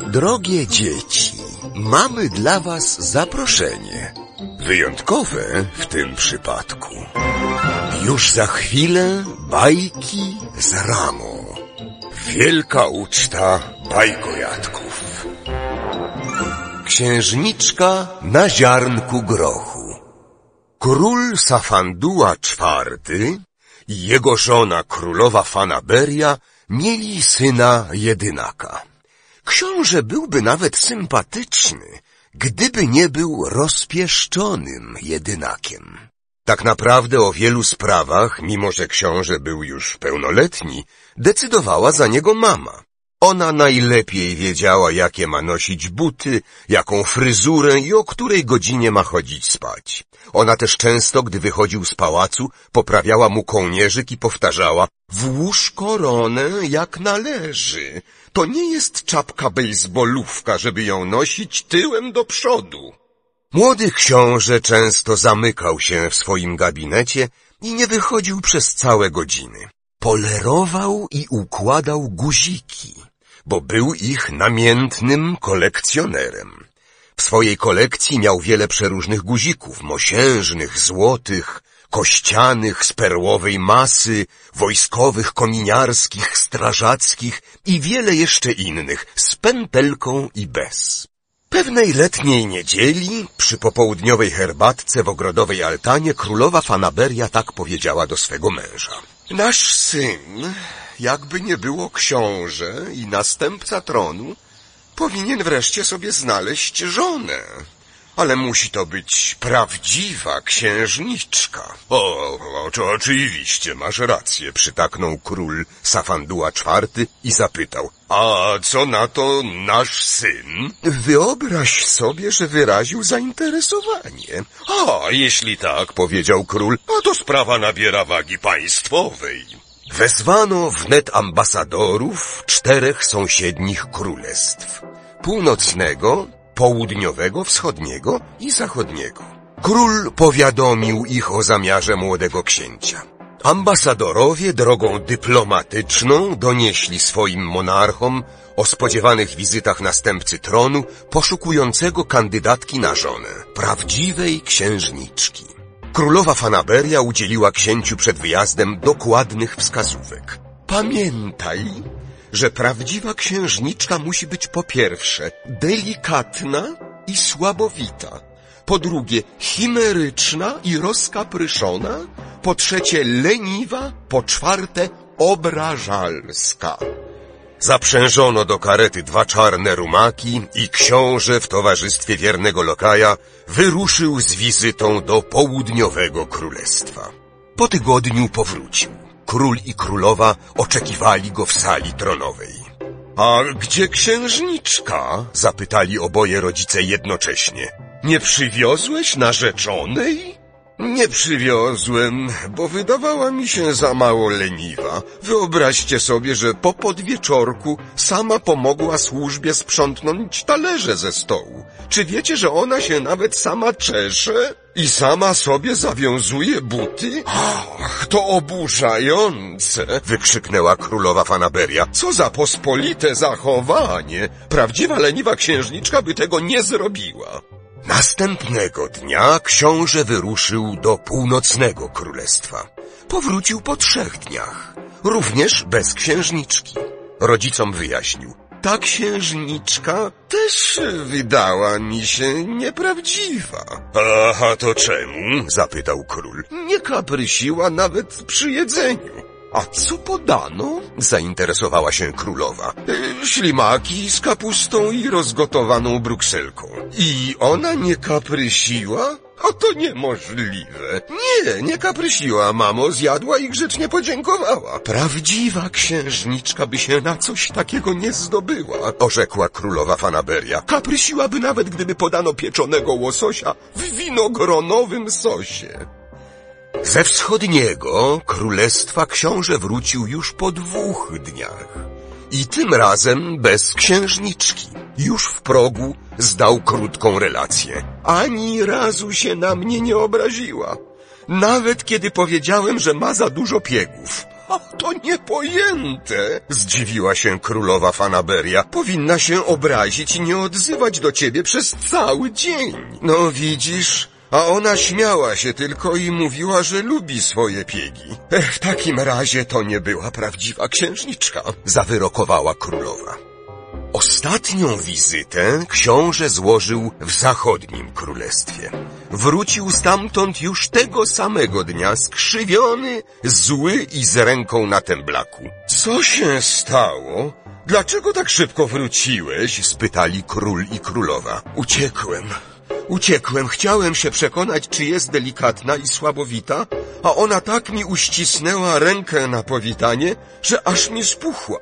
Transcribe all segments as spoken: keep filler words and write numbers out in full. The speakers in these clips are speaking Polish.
Drogie dzieci, mamy dla was zaproszenie. Wyjątkowe w tym przypadku. Już za chwilę bajki z Ramo. Wielka uczta bajkojadków. Księżniczka na ziarnku grochu. Król Safandua czwarty i jego żona królowa Fanaberia mieli syna jedynaka. Książę byłby nawet sympatyczny, gdyby nie był rozpieszczonym jedynakiem. Tak naprawdę o wielu sprawach, mimo że książę był już pełnoletni, decydowała za niego mama. Ona najlepiej wiedziała, jakie ma nosić buty, jaką fryzurę i o której godzinie ma chodzić spać. Ona też często, gdy wychodził z pałacu, poprawiała mu kołnierzyk i powtarzała: włóż koronę jak należy. To nie jest czapka bejsbolówka, żeby ją nosić tyłem do przodu. Młody książę często zamykał się w swoim gabinecie i nie wychodził przez całe godziny. Polerował i układał guziki, bo był ich namiętnym kolekcjonerem. W swojej kolekcji miał wiele przeróżnych guzików, mosiężnych, złotych, kościanych, z perłowej masy, wojskowych, kominiarskich, strażackich i wiele jeszcze innych, z pętelką i bez. Pewnej letniej niedzieli, przy popołudniowej herbatce w ogrodowej altanie, królowa Fanaberia tak powiedziała do swego męża: nasz syn, jakby nie było książę i następca tronu, powinien wreszcie sobie znaleźć żonę. Ale musi to być prawdziwa księżniczka. O, o, o oczywiście, masz rację, przytaknął król Safandua czwarty i zapytał: a co na to nasz syn? Wyobraź sobie, że wyraził zainteresowanie. A, jeśli tak, powiedział król, a to sprawa nabiera wagi państwowej. Wezwano wnet ambasadorów czterech sąsiednich królestw. Północnego, południowego, wschodniego i zachodniego. Król powiadomił ich o zamiarze młodego księcia. Ambasadorowie drogą dyplomatyczną donieśli swoim monarchom o spodziewanych wizytach następcy tronu poszukującego kandydatki na żonę, prawdziwej księżniczki. Królowa Fanaberia udzieliła księciu przed wyjazdem dokładnych wskazówek. Pamiętaj, że prawdziwa księżniczka musi być po pierwsze delikatna i słabowita, po drugie chimeryczna i rozkapryszona, po trzecie leniwa, po czwarte obrażalska. Zaprzężono do karety dwa czarne rumaki i książę w towarzystwie wiernego lokaja wyruszył z wizytą do południowego królestwa. Po tygodniu powrócił. Król i królowa oczekiwali go w sali tronowej. A gdzie księżniczka? Zapytali oboje rodzice jednocześnie. Nie przywiozłeś narzeczonej? Nie przywiozłem, bo wydawała mi się za mało leniwa. Wyobraźcie sobie, że po podwieczorku sama pomogła służbie sprzątnąć talerze ze stołu. Czy wiecie, że ona się nawet sama czesze i sama sobie zawiązuje buty? Ach, to oburzające! Wykrzyknęła królowa Fanaberia. Co za pospolite zachowanie! Prawdziwa leniwa księżniczka by tego nie zrobiła. Następnego dnia książę wyruszył do północnego królestwa. Powrócił po trzech dniach, również bez księżniczki. Rodzicom wyjaśnił: ta księżniczka też wydała mi się nieprawdziwa. Aha, to czemu? Zapytał król. Nie kaprysiła nawet przy jedzeniu. A co podano? Zainteresowała się królowa. E, ślimaki z kapustą i rozgotowaną brukselką. I ona nie kaprysiła? A to niemożliwe. Nie, nie kaprysiła, mamo, zjadła i grzecznie podziękowała. Prawdziwa księżniczka by się na coś takiego nie zdobyła, orzekła królowa Fanaberia. Kaprysiłaby nawet, gdyby podano pieczonego łososia w winogronowym sosie. Ze wschodniego królestwa książę wrócił już po dwóch dniach. I tym razem bez księżniczki. Już w progu zdał krótką relację. Ani razu się na mnie nie obraziła. Nawet kiedy powiedziałem, że ma za dużo piegów. To niepojęte! Zdziwiła się królowa Fanaberia. Powinna się obrazić i nie odzywać do ciebie przez cały dzień. No widzisz, a ona śmiała się tylko i mówiła, że lubi swoje piegi. Ech, w takim razie to nie była prawdziwa księżniczka, zawyrokowała królowa. Ostatnią wizytę książę złożył w zachodnim królestwie. Wrócił stamtąd już tego samego dnia, skrzywiony, zły i z ręką na temblaku. Co się stało? Dlaczego tak szybko wróciłeś? Spytali król i królowa. Uciekłem. Uciekłem, chciałem się przekonać, czy jest delikatna i słabowita, a ona tak mi uścisnęła rękę na powitanie, że aż mi spuchła.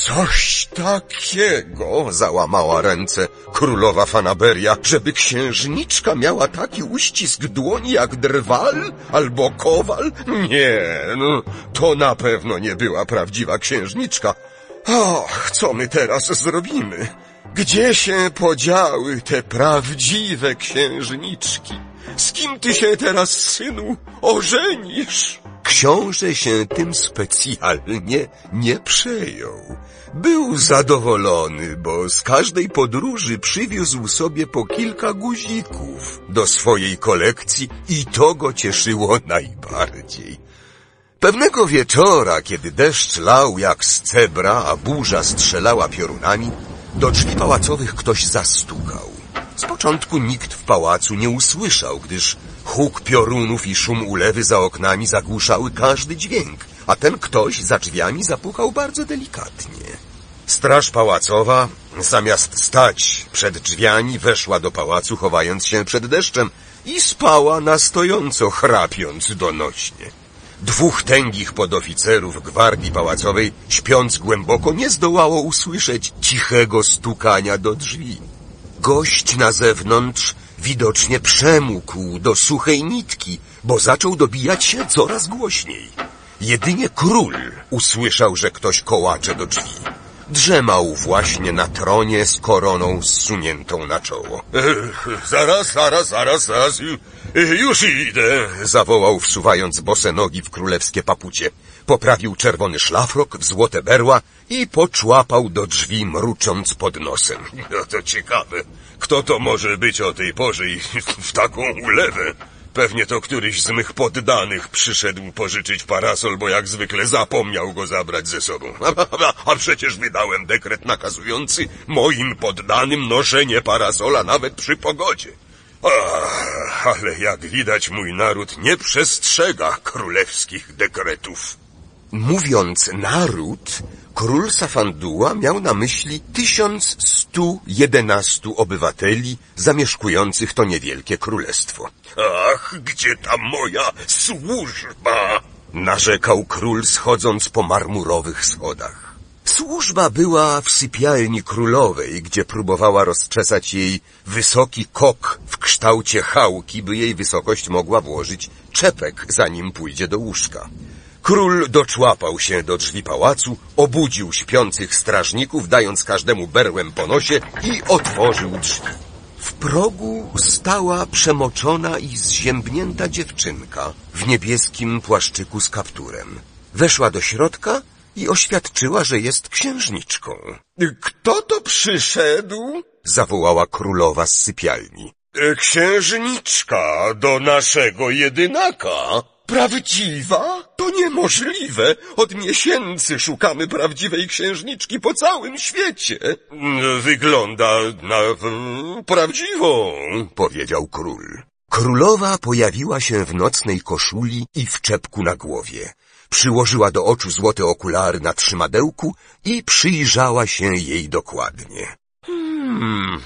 Coś takiego, załamała ręce królowa Fanaberia, żeby księżniczka miała taki uścisk dłoni jak drwal albo kowal? Nie, no, to na pewno nie była prawdziwa księżniczka. Och, co my teraz zrobimy? Gdzie się podziały te prawdziwe księżniczki? Z kim ty się teraz, synu, ożenisz? Książę się tym specjalnie nie przejął. Był zadowolony, bo z każdej podróży przywiózł sobie po kilka guzików do swojej kolekcji i to go cieszyło najbardziej. Pewnego wieczora, kiedy deszcz lał jak z cebra, a burza strzelała piorunami, do drzwi pałacowych ktoś zastukał. Z początku nikt w pałacu nie usłyszał, gdyż huk piorunów i szum ulewy za oknami zagłuszały każdy dźwięk, a ten ktoś za drzwiami zapukał bardzo delikatnie. Straż pałacowa, zamiast stać przed drzwiami, weszła do pałacu, chowając się przed deszczem i spała na stojąco, chrapiąc donośnie. Dwóch tęgich podoficerów gwardii pałacowej, śpiąc głęboko, nie zdołało usłyszeć cichego stukania do drzwi. Gość na zewnątrz widocznie przemógł do suchej nitki, bo zaczął dobijać się coraz głośniej. Jedynie król usłyszał, że ktoś kołacze do drzwi. Drzemał właśnie na tronie z koroną zsuniętą na czoło. Ech, zaraz, zaraz, zaraz, zaraz, już idę, zawołał, wsuwając bose nogi w królewskie papucie. Poprawił czerwony szlafrok w złote berła i poczłapał do drzwi, mrucząc pod nosem. No to ciekawe, kto to może być o tej porze i w taką ulewę? Pewnie to któryś z mych poddanych przyszedł pożyczyć parasol, bo jak zwykle zapomniał go zabrać ze sobą. A, a, a przecież wydałem dekret nakazujący moim poddanym noszenie parasola nawet przy pogodzie. Ach, ale jak widać, mój naród nie przestrzega królewskich dekretów. Mówiąc naród, król Safandua miał na myśli tysiąc stu jedenastu obywateli zamieszkujących to niewielkie królestwo. Ach, gdzie ta moja służba? Narzekał król, schodząc po marmurowych schodach. Służba była w sypialni królowej, gdzie próbowała rozczesać jej wysoki kok w kształcie chałki, by jej wysokość mogła włożyć czepek, zanim pójdzie do łóżka. Król doczłapał się do drzwi pałacu, obudził śpiących strażników, dając każdemu berłem po nosie i otworzył drzwi. W progu stała przemoczona i zziębnięta dziewczynka w niebieskim płaszczyku z kapturem. Weszła do środka i oświadczyła, że jest księżniczką. Kto to przyszedł? Zawołała królowa z sypialni. Księżniczka do naszego jedynaka. Prawdziwa? To niemożliwe. Od miesięcy szukamy prawdziwej księżniczki po całym świecie. Wygląda na prawdziwą, powiedział król. Królowa pojawiła się w nocnej koszuli i w czepku na głowie. Przyłożyła do oczu złote okulary na trzymadełku i przyjrzała się jej dokładnie. Hmm,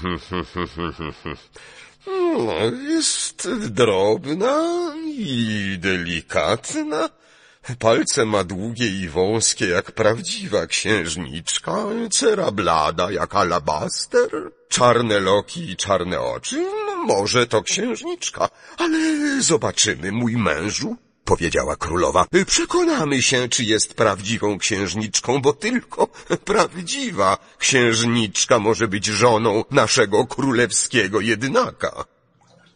no, jest drobna i delikatna. Palce ma długie i wąskie jak prawdziwa księżniczka, cera blada jak alabaster, czarne loki i czarne oczy. Może to księżniczka, ale zobaczymy, mój mężu, powiedziała królowa. Przekonamy się, czy jest prawdziwą księżniczką, bo tylko prawdziwa księżniczka może być żoną naszego królewskiego jedynaka.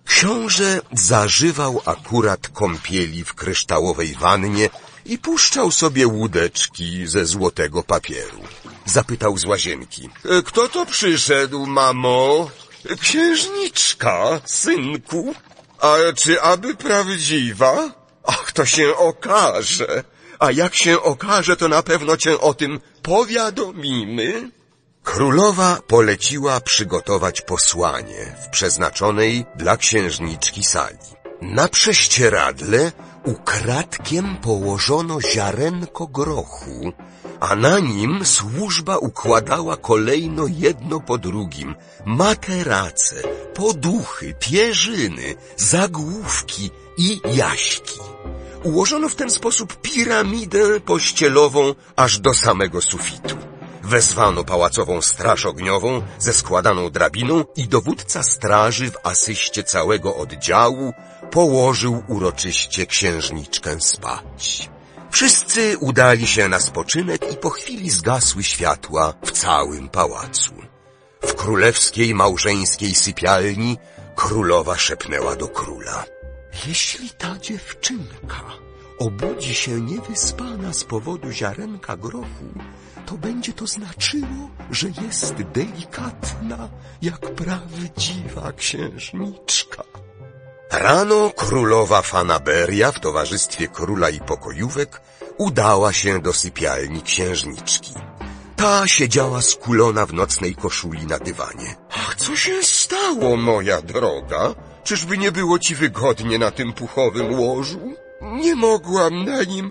Książę zażywał akurat kąpieli w kryształowej wannie i puszczał sobie łódeczki ze złotego papieru. Zapytał z łazienki. — Kto to przyszedł, mamo? — Księżniczka, synku. — A czy aby prawdziwa? — Ach, to się okaże. A jak się okaże, to na pewno cię o tym powiadomimy. Królowa poleciła przygotować posłanie w przeznaczonej dla księżniczki sali. Na prześcieradle ukradkiem położono ziarenko grochu, a na nim służba układała kolejno jedno po drugim materace, poduchy, pierzyny, zagłówki i jaśki. Ułożono w ten sposób piramidę pościelową aż do samego sufitu. Wezwano pałacową straż ogniową ze składaną drabiną i dowódca straży w asyście całego oddziału położył uroczyście księżniczkę spać. Wszyscy udali się na spoczynek i po chwili zgasły światła w całym pałacu. W królewskiej małżeńskiej sypialni królowa szepnęła do króla. Jeśli ta dziewczynka obudzi się niewyspana z powodu ziarenka grochu, to będzie to znaczyło, że jest delikatna jak prawdziwa księżniczka. Rano królowa Fanaberia w towarzystwie króla i pokojówek udała się do sypialni księżniczki. Ta siedziała skulona w nocnej koszuli na dywanie. — Ach, co się stało, moja droga? Czyżby nie było ci wygodnie na tym puchowym łożu? Nie mogłam na nim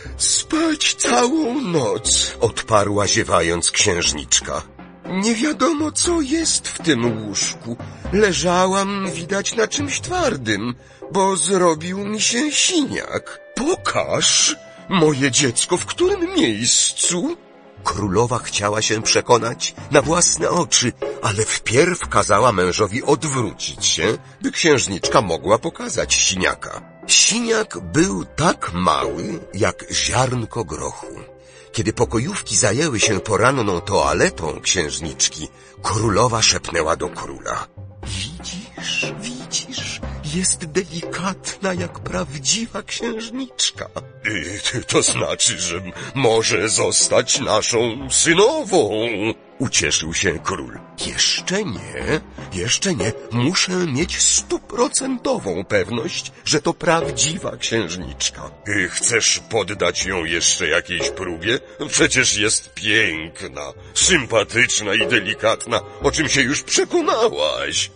spać całą noc, odparła ziewając księżniczka. Nie wiadomo, co jest w tym łóżku. Leżałam, widać, na czymś twardym, bo zrobił mi się siniak. Pokaż, moje dziecko, w którym miejscu? Królowa chciała się przekonać na własne oczy, ale wpierw kazała mężowi odwrócić się, by księżniczka mogła pokazać siniaka. Siniak był tak mały, jak ziarnko grochu. Kiedy pokojówki zajęły się poranną toaletą księżniczki, królowa szepnęła do króla. Widzisz, widzisz, jest delikatna jak prawdziwa księżniczka. I to znaczy, że może zostać naszą synową, ucieszył się król. Jeszcze nie, jeszcze nie. Muszę mieć stuprocentową pewność, że to prawdziwa księżniczka. I chcesz poddać ją jeszcze jakiejś próbie? Przecież jest piękna, sympatyczna i delikatna, o czym się już przekonałaś.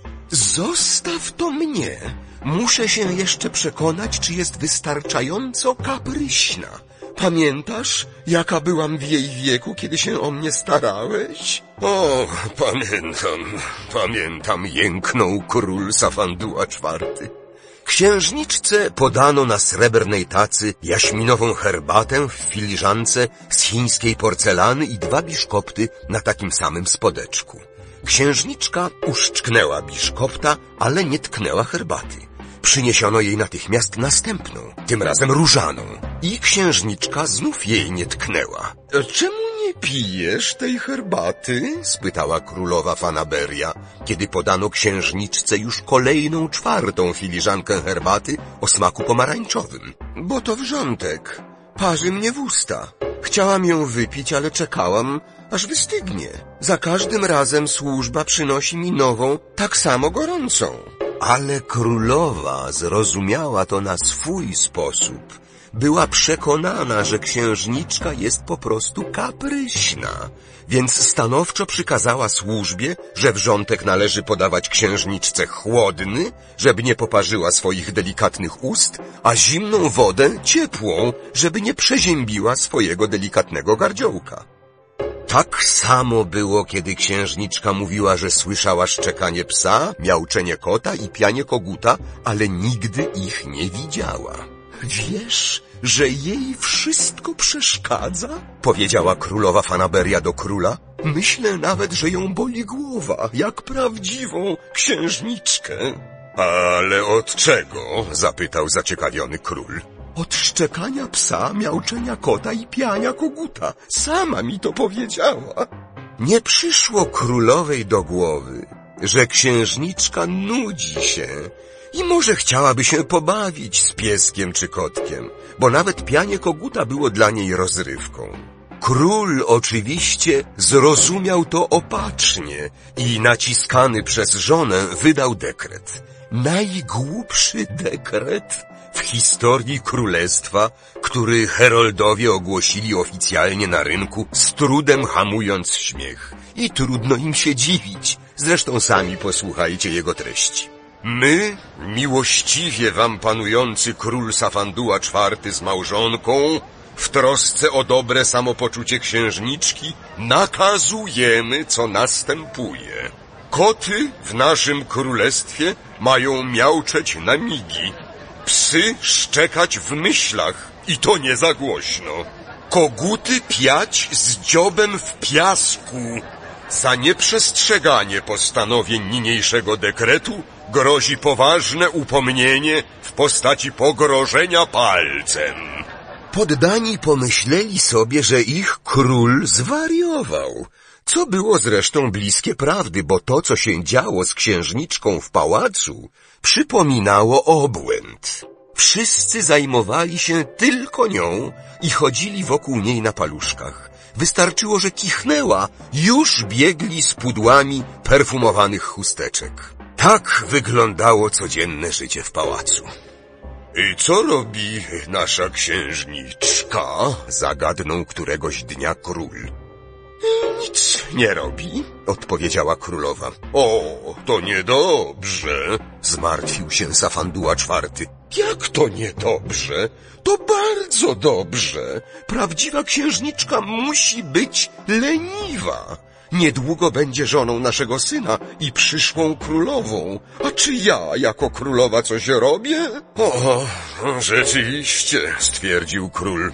Zostaw to mnie. Muszę się jeszcze przekonać, czy jest wystarczająco kapryśna. Pamiętasz, jaka byłam w jej wieku, kiedy się o mnie starałeś? O, pamiętam, pamiętam, jęknął król Safandua czwarty. Księżniczce podano na srebrnej tacy jaśminową herbatę w filiżance z chińskiej porcelany i dwa biszkopty na takim samym spodeczku. Księżniczka uszczknęła biszkopta, ale nie tknęła herbaty. Przyniesiono jej natychmiast następną, tym razem różaną. I księżniczka znów jej nie tknęła. — Czemu nie pijesz tej herbaty? — spytała królowa Fanaberia, kiedy podano księżniczce już kolejną czwartą filiżankę herbaty o smaku pomarańczowym. — Bo to wrzątek. Parzy mnie w usta. Chciałam ją wypić, ale czekałam, aż wystygnie. Za każdym razem służba przynosi mi nową, tak samo gorącą. Ale królowa zrozumiała to na swój sposób. Była przekonana, że księżniczka jest po prostu kapryśna, więc stanowczo przykazała służbie, że wrzątek należy podawać księżniczce chłodny, żeby nie poparzyła swoich delikatnych ust, a zimną wodę ciepłą, żeby nie przeziębiła swojego delikatnego gardziołka. Tak samo było, kiedy księżniczka mówiła, że słyszała szczekanie psa, miauczenie kota i pianie koguta, ale nigdy ich nie widziała. Wiesz, że jej wszystko przeszkadza? Powiedziała królowa Fanaberia do króla. Myślę nawet, że ją boli głowa, jak prawdziwą księżniczkę. Ale od czego? Zapytał zaciekawiony król. Od szczekania psa, miauczenia kota i piania koguta. Sama mi to powiedziała. Nie przyszło królowej do głowy, że księżniczka nudzi się, I może chciałaby się pobawić z pieskiem czy kotkiem, bo nawet pianie koguta było dla niej rozrywką. Król oczywiście zrozumiał to opatrznie i naciskany przez żonę wydał dekret. Najgłupszy dekret w historii królestwa, który heroldowie ogłosili oficjalnie na rynku, z trudem hamując śmiech. I trudno im się dziwić, zresztą sami posłuchajcie jego treści. My, miłościwie wam panujący król Safandua czwarty z małżonką, w trosce o dobre samopoczucie księżniczki, nakazujemy, co następuje. Koty w naszym królestwie mają miauczeć na migi, psy szczekać w myślach i to nie za głośno, koguty piać z dziobem w piasku. Za nieprzestrzeganie postanowień niniejszego dekretu grozi poważne upomnienie w postaci pogrożenia palcem. Poddani pomyśleli sobie, że ich król zwariował, co było zresztą bliskie prawdy, bo to, co się działo z księżniczką w pałacu, przypominało obłęd. Wszyscy zajmowali się tylko nią i chodzili wokół niej na paluszkach. Wystarczyło, że kichnęła, już biegli z pudłami perfumowanych chusteczek. Tak wyglądało codzienne życie w pałacu. I co robi nasza księżniczka? Zagadnął któregoś dnia król. Nic nie robi, odpowiedziała królowa. O, to niedobrze, zmartwił się Safandua czwarty. Jak to niedobrze? To bardzo dobrze. Prawdziwa księżniczka musi być leniwa. Niedługo będzie żoną naszego syna i przyszłą królową. A czy ja jako królowa coś robię? O, rzeczywiście, stwierdził król,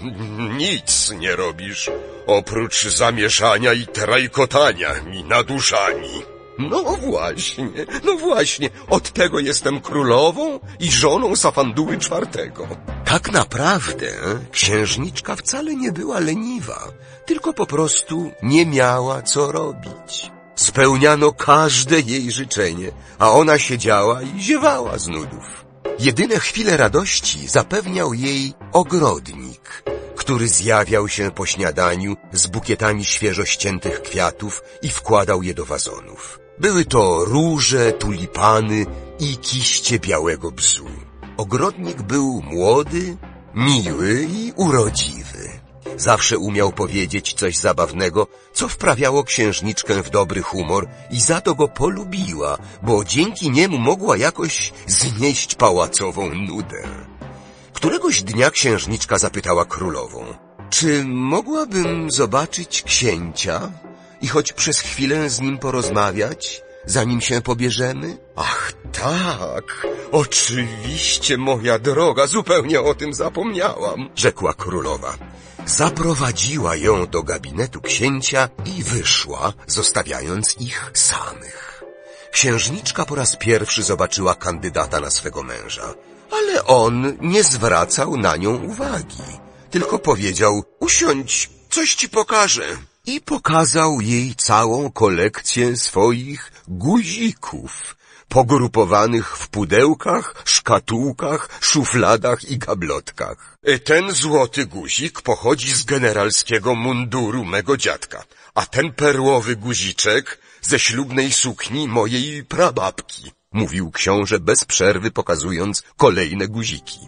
nic nie robisz, oprócz zamieszania i trajkotania mi nad uszami. No właśnie, no właśnie, od tego jestem królową i żoną Safanduły czwartego. Tak naprawdę księżniczka wcale nie była leniwa, tylko po prostu nie miała co robić. Spełniano każde jej życzenie, a ona siedziała i ziewała z nudów. Jedyne chwile radości zapewniał jej ogrodnik, który zjawiał się po śniadaniu z bukietami świeżo ściętych kwiatów i wkładał je do wazonów. Były to róże, tulipany i kiście białego bzu. Ogrodnik był młody, miły i urodziwy. Zawsze umiał powiedzieć coś zabawnego, co wprawiało księżniczkę w dobry humor i za to go polubiła, bo dzięki niemu mogła jakoś znieść pałacową nudę. Któregoś dnia księżniczka zapytała królową, czy mogłabym zobaczyć księcia i choć przez chwilę z nim porozmawiać, zanim się pobierzemy? Ach tak, oczywiście, moja droga, zupełnie o tym zapomniałam, rzekła królowa. Zaprowadziła ją do gabinetu księcia i wyszła, zostawiając ich samych. Księżniczka po raz pierwszy zobaczyła kandydata na swego męża, ale on nie zwracał na nią uwagi, tylko powiedział, usiądź, coś ci pokażę. I pokazał jej całą kolekcję swoich guzików, pogrupowanych w pudełkach, szkatułkach, szufladach i gablotkach. Ten złoty guzik pochodzi z generalskiego munduru mego dziadka, a ten perłowy guziczek ze ślubnej sukni mojej prababki, mówił książę bez przerwy, pokazując kolejne guziki.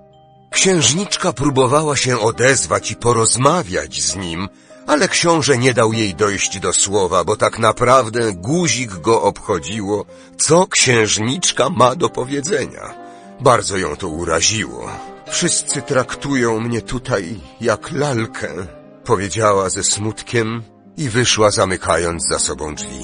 Księżniczka próbowała się odezwać i porozmawiać z nim, ale książę nie dał jej dojść do słowa, bo tak naprawdę guzik go obchodziło, co księżniczka ma do powiedzenia. Bardzo ją to uraziło. Wszyscy traktują mnie tutaj jak lalkę, powiedziała ze smutkiem i wyszła, zamykając za sobą drzwi.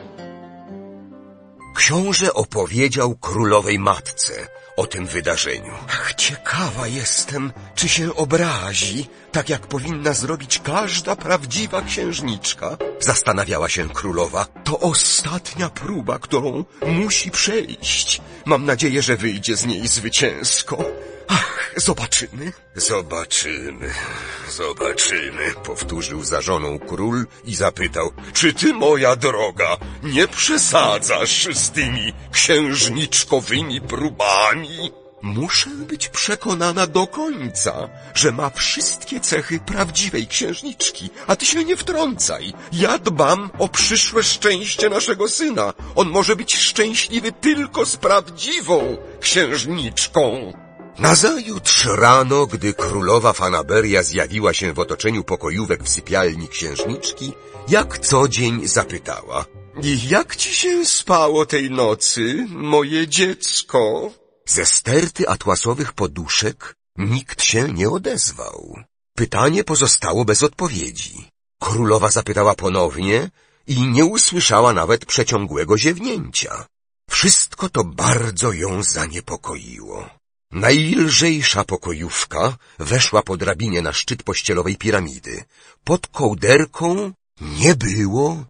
Książę opowiedział królowej matce o tym wydarzeniu. Ach, ciekawa jestem, czy się obrazi, tak jak powinna zrobić każda prawdziwa księżniczka. Zastanawiała się królowa. To ostatnia próba, którą musi przejść. Mam nadzieję, że wyjdzie z niej zwycięsko. Ach, zobaczymy. Zobaczymy, zobaczymy, powtórzył za żoną król i zapytał, czy ty, moja droga, nie przesadzasz z tymi księżniczkowymi próbami? Muszę być przekonana do końca, że ma wszystkie cechy prawdziwej księżniczki, a ty się nie wtrącaj. Ja dbam o przyszłe szczęście naszego syna. On może być szczęśliwy tylko z prawdziwą księżniczką. Nazajutrz rano, gdy królowa Fanaberia zjawiła się w otoczeniu pokojówek w sypialni księżniczki, jak co dzień zapytała: i jak ci się spało tej nocy, moje dziecko? Ze sterty atłasowych poduszek nikt się nie odezwał. Pytanie pozostało bez odpowiedzi. Królowa zapytała ponownie i nie usłyszała nawet przeciągłego ziewnięcia. Wszystko to bardzo ją zaniepokoiło. Najlżejsza pokojówka weszła po drabinie na szczyt pościelowej piramidy. Pod kołderką nie było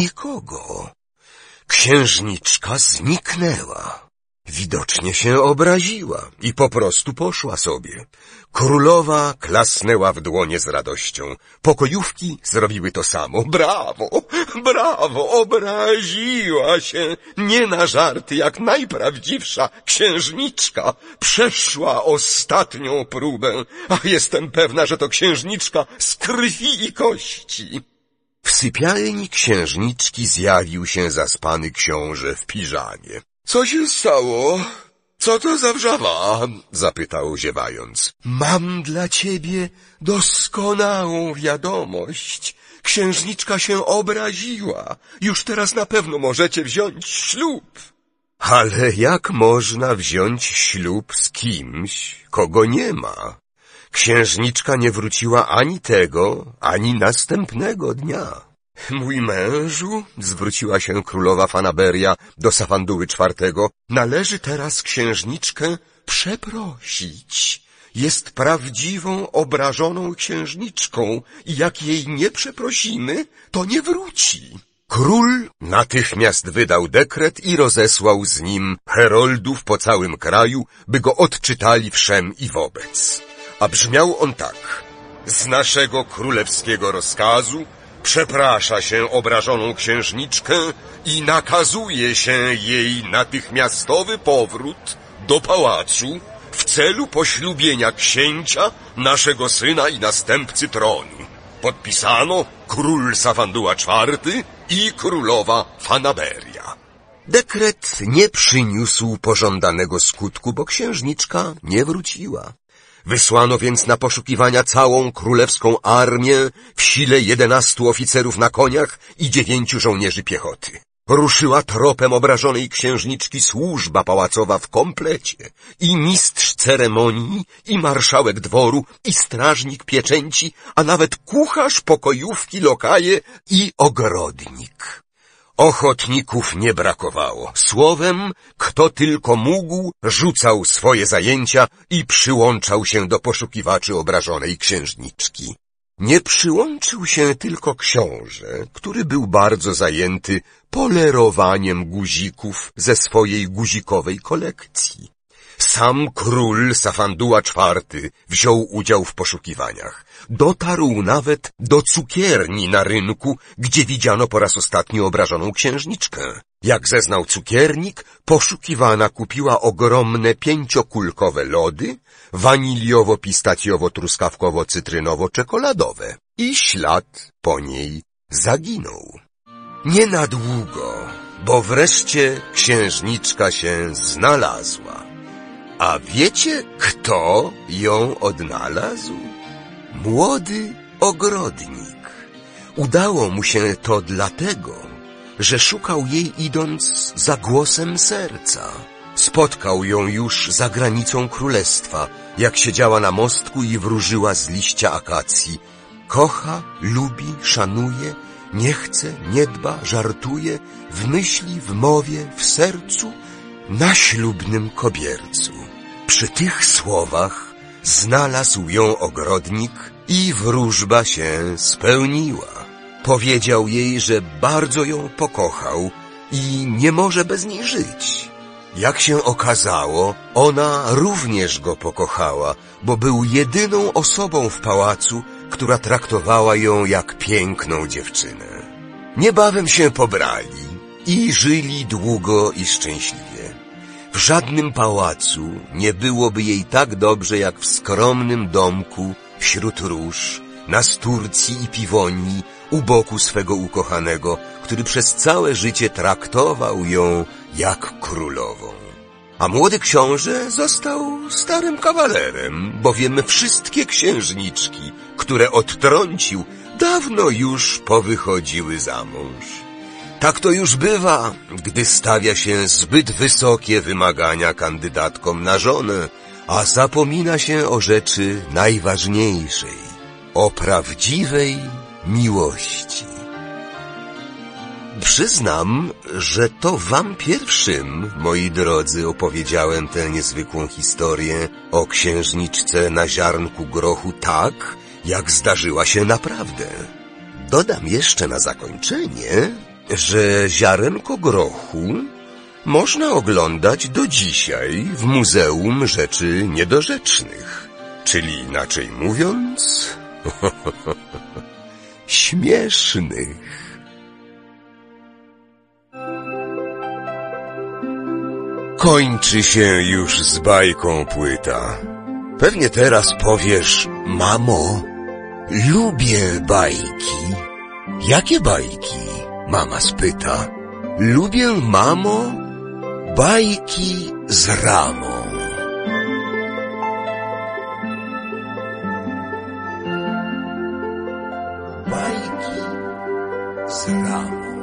nikogo. Księżniczka zniknęła. Widocznie się obraziła i po prostu poszła sobie. Królowa klasnęła w dłonie z radością. Pokojówki zrobiły to samo. Brawo, brawo, obraziła się. Nie na żarty, jak najprawdziwsza księżniczka. Przeszła ostatnią próbę, a jestem pewna, że to księżniczka z krwi i kości. W sypialni księżniczki zjawił się zaspany książę w piżamie. Co się stało? Co to za wrzawa? Zapytał ziewając. Mam dla ciebie doskonałą wiadomość. Księżniczka się obraziła. Już teraz na pewno możecie wziąć ślub. Ale jak można wziąć ślub z kimś, kogo nie ma? Księżniczka nie wróciła ani tego, ani następnego dnia. Mój mężu, zwróciła się królowa Fanaberia do Safanduły czwartego, należy teraz księżniczkę przeprosić. Jest prawdziwą, obrażoną księżniczką i jak jej nie przeprosimy, to nie wróci. Król natychmiast wydał dekret i rozesłał z nim heroldów po całym kraju, by go odczytali wszem i wobec. A brzmiał on tak: z naszego królewskiego rozkazu przeprasza się obrażoną księżniczkę i nakazuje się jej natychmiastowy powrót do pałacu w celu poślubienia księcia, naszego syna i następcy tronu. Podpisano król Safanduła czwarty i królowa Fanaberia. Dekret nie przyniósł pożądanego skutku, bo księżniczka nie wróciła. Wysłano więc na poszukiwania całą królewską armię w sile jedenastu oficerów na koniach i dziewięciu żołnierzy piechoty. Ruszyła tropem obrażonej księżniczki służba pałacowa w komplecie, i mistrz ceremonii, i marszałek dworu, i strażnik pieczęci, a nawet kucharz, pokojówki, lokaje i ogrodnik. Ochotników nie brakowało. Słowem, kto tylko mógł, rzucał swoje zajęcia i przyłączał się do poszukiwaczy obrażonej księżniczki. Nie przyłączył się tylko książę, który był bardzo zajęty polerowaniem guzików ze swojej guzikowej kolekcji. Sam król Safanduła czwarty wziął udział w poszukiwaniach. Dotarł nawet do cukierni na rynku, gdzie widziano po raz ostatni obrażoną księżniczkę. Jak zeznał cukiernik, poszukiwana kupiła ogromne pięciokulkowe lody, waniliowo-pistacjowo-truskawkowo-cytrynowo-czekoladowe i ślad po niej zaginął. Nie na długo, bo wreszcie księżniczka się znalazła. A wiecie, kto ją odnalazł? Młody ogrodnik. Udało mu się to dlatego, że szukał jej idąc za głosem serca. Spotkał ją już za granicą królestwa, jak siedziała na mostku i wróżyła z liścia akacji. Kocha, lubi, szanuje, nie chce, nie dba, żartuje, w myśli, w mowie, w sercu, na ślubnym kobiercu. Przy tych słowach znalazł ją ogrodnik i wróżba się spełniła. Powiedział jej, że bardzo ją pokochał i nie może bez niej żyć. Jak się okazało, ona również go pokochała, bo był jedyną osobą w pałacu, która traktowała ją jak piękną dziewczynę. Niebawem się pobrali i żyli długo i szczęśliwie. W żadnym pałacu nie byłoby jej tak dobrze jak w skromnym domku wśród róż, na Sturcji i Piwonii, u boku swego ukochanego, który przez całe życie traktował ją jak królową. A młody książę został starym kawalerem, bowiem wszystkie księżniczki, które odtrącił, dawno już powychodziły za mąż. Tak to już bywa, gdy stawia się zbyt wysokie wymagania kandydatkom na żonę, a zapomina się o rzeczy najważniejszej, o prawdziwej miłości. Przyznam, że to wam pierwszym, moi drodzy, opowiedziałem tę niezwykłą historię o księżniczce na ziarnku grochu tak, jak zdarzyła się naprawdę. Dodam jeszcze na zakończenie, że ziarenko grochu można oglądać do dzisiaj w Muzeum Rzeczy Niedorzecznych, czyli inaczej mówiąc, śmiesznych. Kończy się już z bajką płyta. Pewnie teraz powiesz, mamo, lubię bajki. Jakie bajki? Mama spyta. Lubię, mamo, bajki z Ramą. Bajki z Ramą.